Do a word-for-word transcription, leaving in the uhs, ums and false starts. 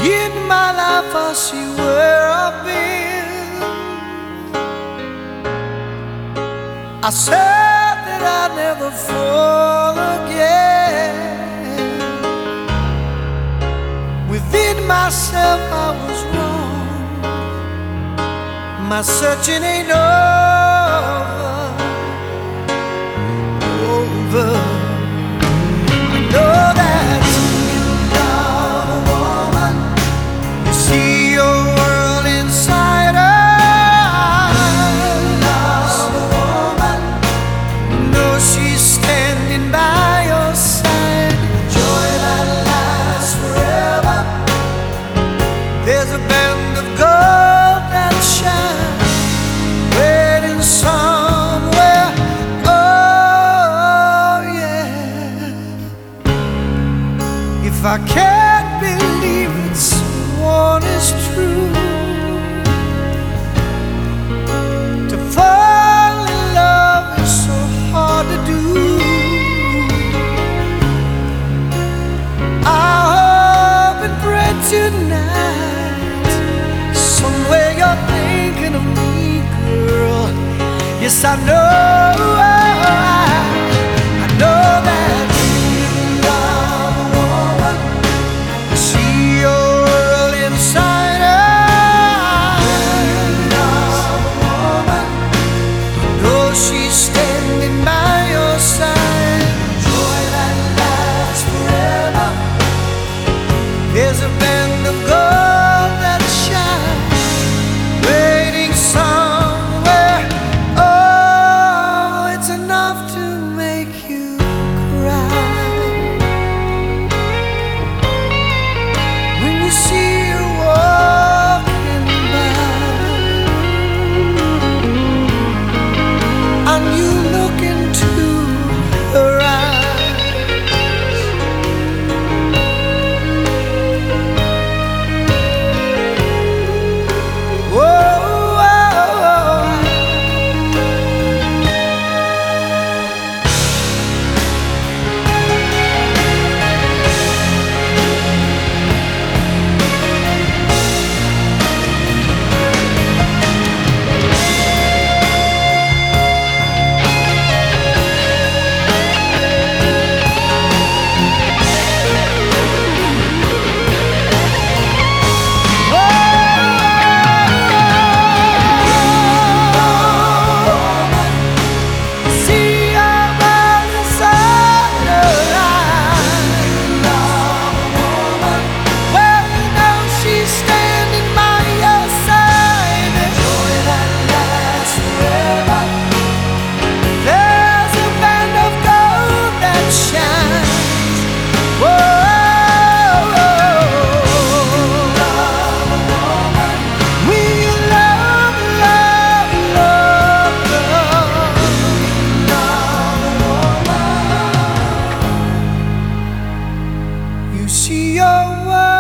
In my life I see where I've been. I said that I'd never fall again. Within myself I was wrong. My searching ain't over, over. I know that you love a woman. You see your world inside her. Love a woman. You know she's standing by your side. Joy that lasts forever. There's a band of gold that shines, waiting somewhere. Oh yeah. If I can't believe that someone is true, to fall in love is so hard to do. I hope and pray tonight, somewhere you're thinking of me, girl. Yes, I know, I know that you love a woman. You see your world inside her. Love a woman. You know she's standing by your side. Joy that lasts forever. There's a band of gold that shines, waiting somewhere. Oh, it's enough to make you cry when you see her walking by, and you look into her eyes. Whoa. You see your world